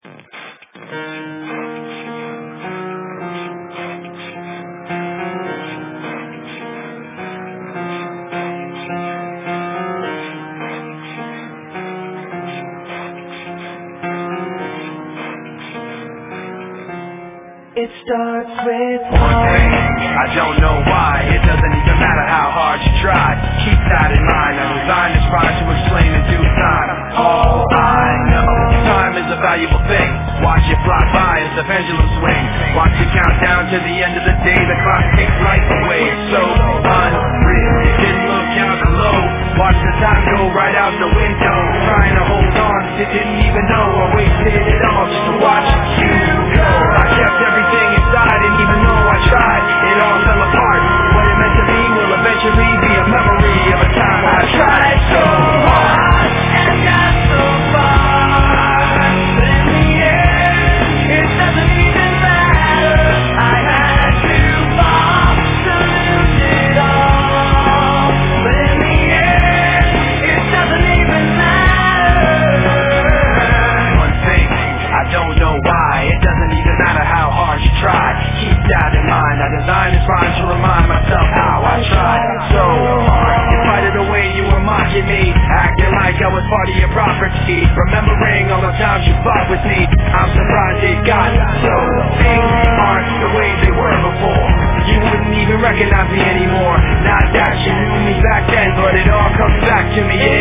It starts with one thing, I don't know why. It doesn't even matter how hard you try. Keep that in mind, I designed this rhyme to explain in due time. All I know, time is a valuable thing. Watch it fly by as the pendulum swings. Watch it count down to the end of the day. The clock takes life away, it's so unreal. It didn't look down below. Watch the time go right out the window. Trying to hold on, you didn't even know I wasted it all just to watch you go. I kept everything inside, and even though I tried, it all fell apart. What it meant to me will eventually be a memory of a time I tried so hard and got so far, but in the end, it doesn't even matter. I had to fall to lose it all, but in the end, it doesn't even matter. One thing, I don't know why. It doesn't even matter how hard you try. Keep that in mind. I designed this rhyme to remind myself how I tried so hard. In spite of the way you were mocking me, acting like I was part of your property, remembering all the times you fought with me. I'm surprised it got so. Things aren't the way they were before. You wouldn't even recognize me anymore. Not that you knew me back then, but it all comes back to me.